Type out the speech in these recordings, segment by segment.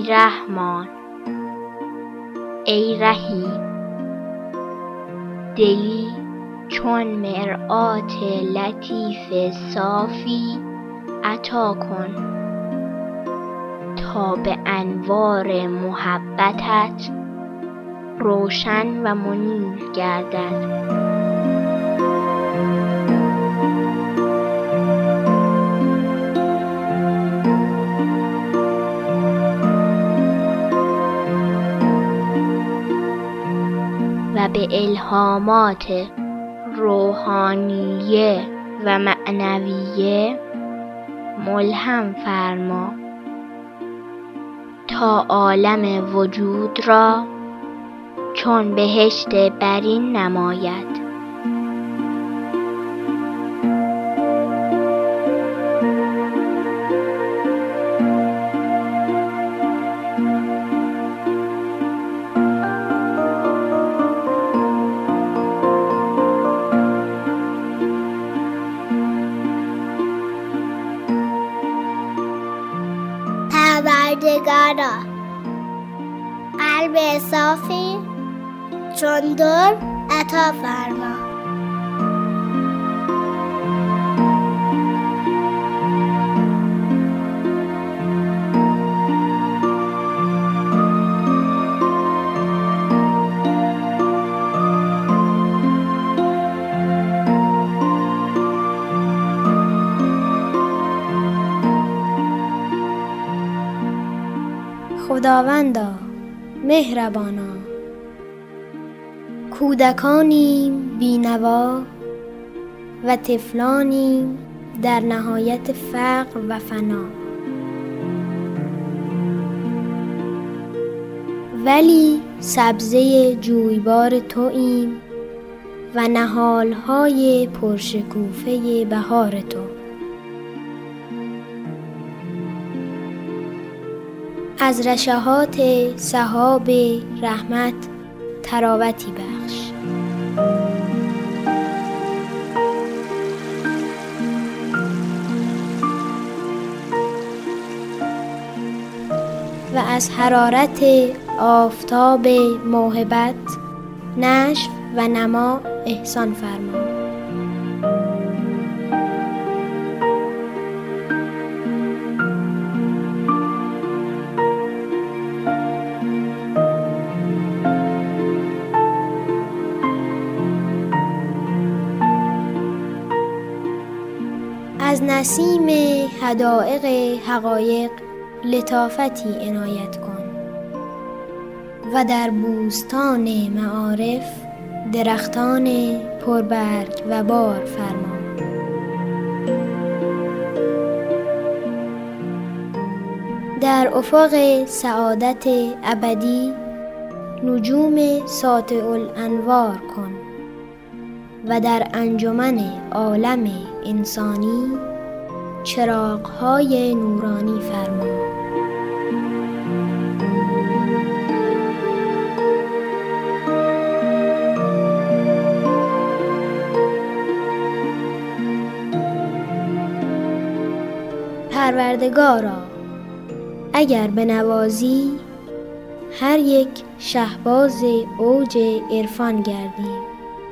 رحمان، ای رحیم، دلی چون مرآت لطیف صافی عطا کن تا به انوار محبتت روشن و منیر گردد. و به الهامات روحانیه و معنویه ملهم فرما تا عالم وجود را چون بهشت برین نماید. پروردگارا، قلب صافی چون در عطا فرما. خداوندا مهربانا، کودکانیم بینوا و طفلانیم در نهایت فقر و فنا، ولی سبزه جویبار توییم و نهالهای پرشکوفه بهار تو. از رشحات سحاب رحمت تراوتی بخش. و از حرارت آفتاب موهبت نشو و نما احسان فرما. از نسیم حدائق حقایق لطافتی عنایت کن و در بوستان معارف درختان پربرگ و بار فرما. در افق سعادت ابدی نجوم ساطع الانوار کن و در انجمن عالم انسانی چراغ‌های نورانی فرما. پروردگارا، اگر بنوازی هر یک شهباز اوج عرفان گردیم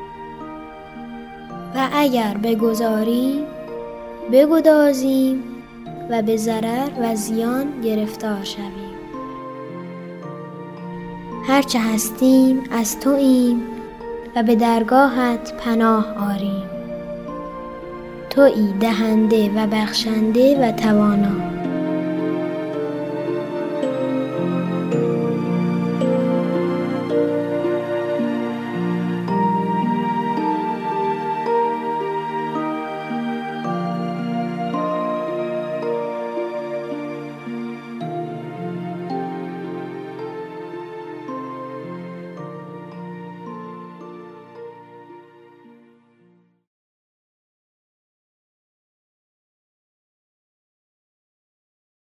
و اگر بگذاری بگدازیم و به ضرر و زیان گرفتار شویم. هرچه هستیم از توییم و به درگاهت پناه آریم. تویی دهنده و بخشنده و توانا.